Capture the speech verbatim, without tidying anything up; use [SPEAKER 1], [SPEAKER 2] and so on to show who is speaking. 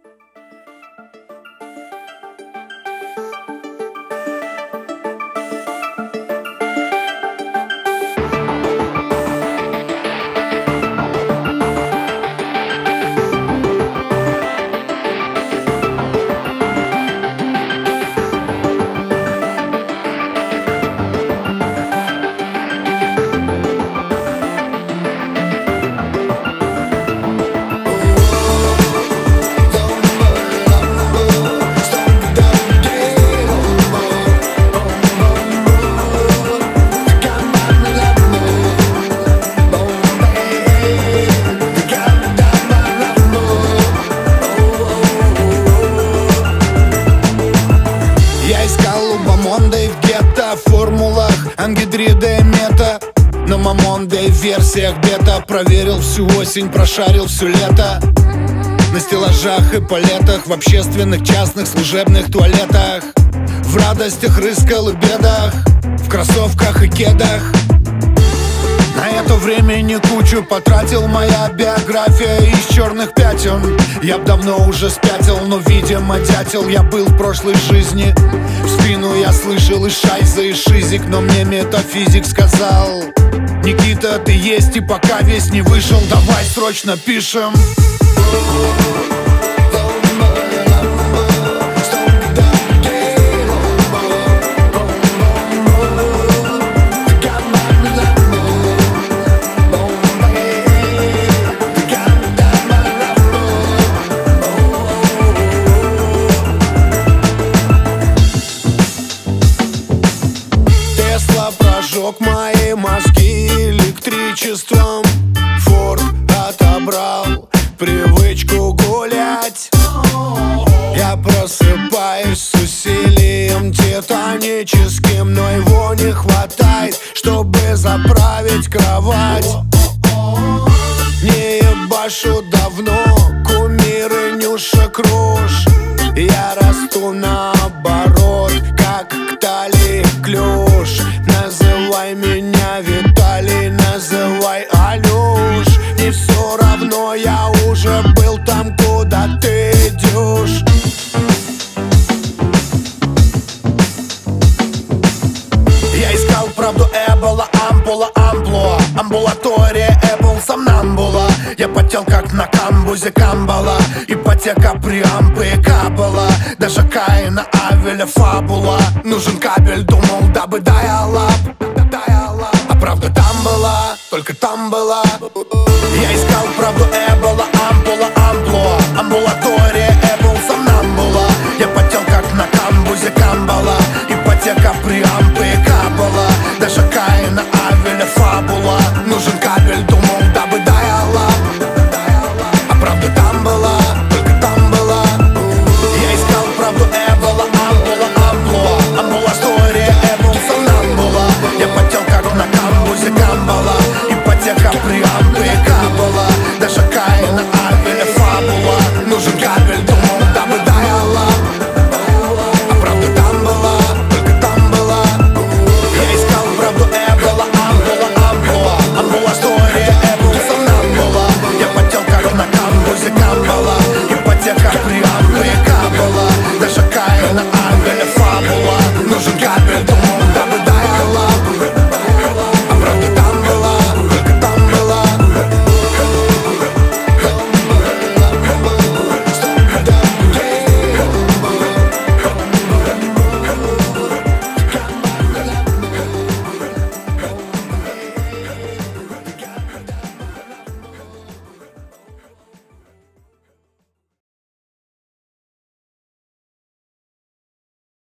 [SPEAKER 1] В гетто, в формулах ангидрида и мета, на мамонде в версиях бета. Проверил всю осень, прошарил все лето на стеллажах и палетах, в общественных, частных, служебных туалетах, в радостях, рыскал и бедах, в кроссовках и кедах. На это времени кучу потратил, моя биография из черных пятен. Я б давно уже спятил, но, видимо, дятел я был в прошлой жизни. В спину я слышал и шайза, и шизик, но мне метафизик сказал: Никита, ты есть, и пока весь не вышел, давай срочно пишем. Прожег мои мозги электричеством, Форд отобрал привычку гулять. Я просыпаюсь с усилием титаническим, но его не хватает, чтобы заправить кровать. Не ебашу давно, кумиры, Нюша, Круш. Я расту наоборот, как к талии клюш. Называй меня Виталий, называй Алюш. Не все равно, я уже был там, куда ты идешь. Я искал правду, Эбола, ампула, амплуа, амбулатория, Эббл, сомнамбула. Я потел как на камбузе Камбала, ипотека, преампы и кабала. Даже Каина, Авеля, фабула. Нужен кабель, думал, дабы диалап. А правда там была, только там была. Я искал